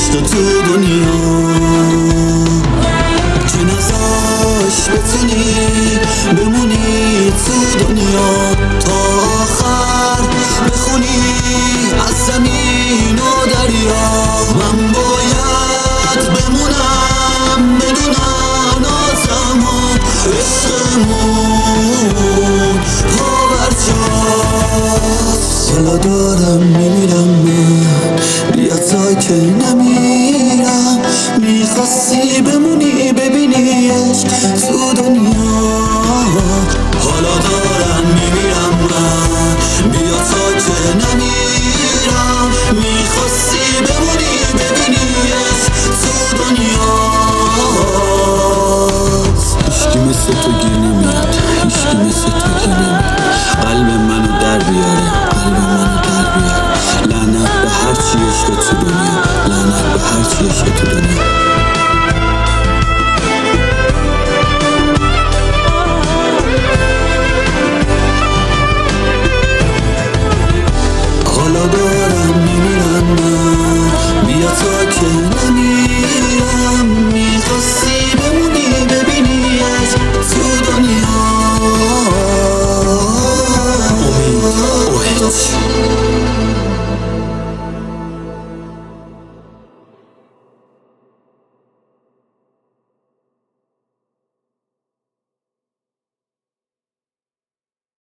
عشق تو دنیا که نذاش بتونی بمونی تو دنیا تا آخر بخونی از زمین و دریا. من باید بمونم بدونم نازم و عشقمون پاورجاست. حالا دارم میمیرم من، بیا تا که نمیرم. میخواستی بمونی ببینی عشق تو دنیا. حالا دارم میمیرم من، بیا تا که نمیرم. میخواستی بمونی ببینی عشق تو دنیا. هیچکی مثل تو گیر نمیاد، هیچکی مثل تو گیر نمیاد. قلب منو در بیاره، قلب منو در بیاره. لعنت به هرچی عشق تو